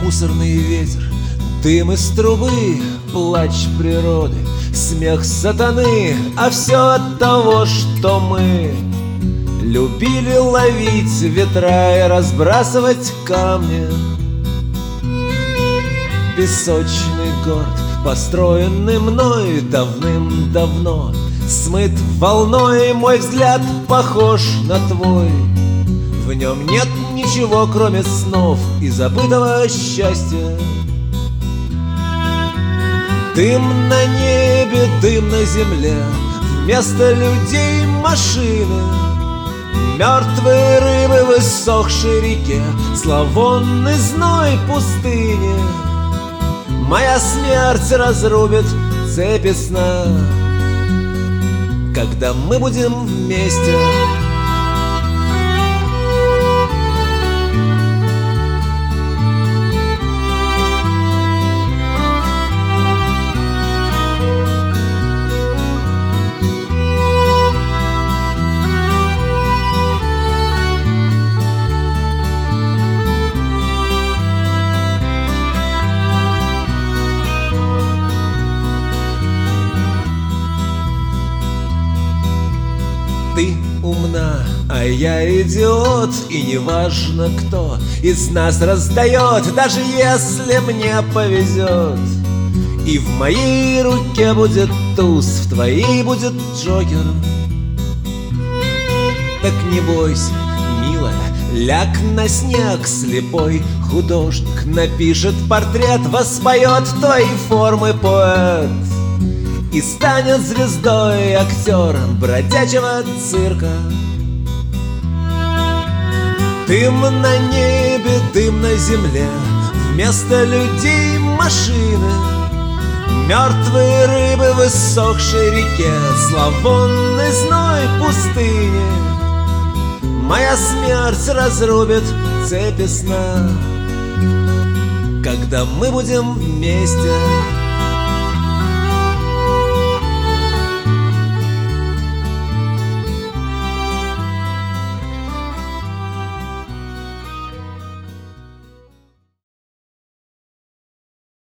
мусорный ветер, дым из трубы, плач природы, смех сатаны, а все от того, что мы любили ловить ветра и разбрасывать камни. Песочный город, построенный мной давным-давно, смыт волной, мой взгляд похож на твой. В нем нет ничего, кроме снов и забытого счастья. Дым на небе, дым на земле, вместо людей машины. Мертвые рыбы в иссохшей реке, зловонный зной пустыни. Моя смерть разрубит цепи сна, когда мы будем вместе. Ты умна, а я идиот, и неважно, кто из нас раздает, даже если мне повезет. И в моей руке будет туз, в твоей будет джокер. Так не бойся, милая, ляг на снег, слепой художник напишет портрет, воспоет твои формы поэт и станет звездой актером бродячего цирка. Дым на небе, дым на земле, вместо людей машины. Мертвые рыбы в иссохшей реке, зловонный зной пустыни. Моя смерть разрубит цепи сна, когда мы будем вместе.